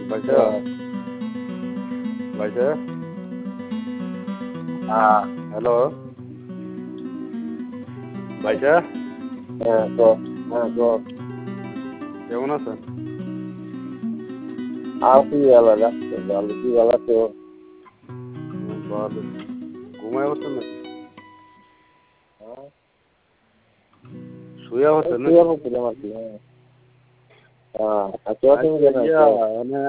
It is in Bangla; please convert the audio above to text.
বাইশা বাইশা হ্যালো বাইশা কেমন আছেন? ভালো। ঘুমায় বসছেন নাকি? শুয়ে বসছেন নাকি?